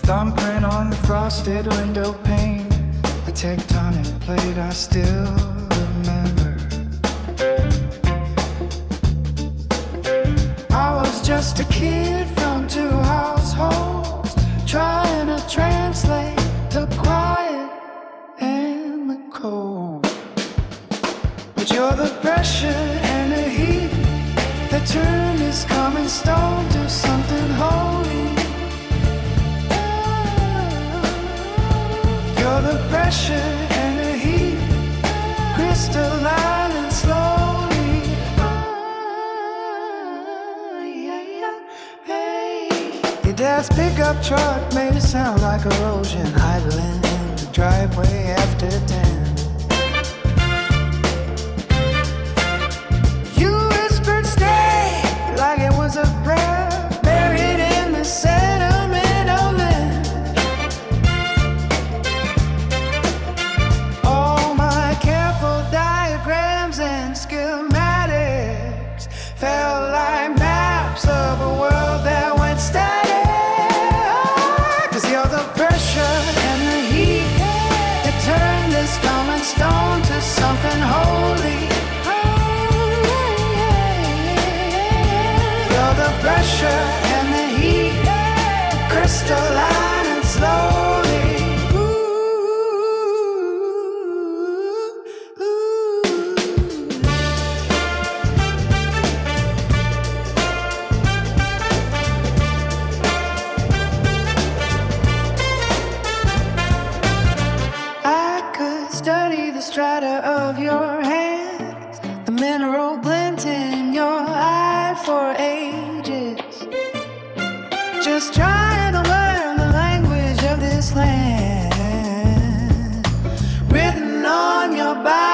thumbprint on the frosted window pane, a tectonic plate I still remember. I was just a kid from two households, trying to translate the quiet and the cold. But you're the pressure and the heat that turned this common stone to something holy. You're the pressure and the heat, crystalline slowly. Hey. Your dad's pickup truck made it sound like erosion, idling in the driveway after 10. You whispered stay like it was a prayer, buried in the sentimental land. All my careful diagrams and schematics felt like maps of a world that went static. 'Cause you're the pressure and the heat that turned this common stone to something holy. You're the pressure and the heat, crystalline and slowly. I could study the strata of your hands, the mineral glint in your eye for ages. Just trying to learn the language of this land, written on your body.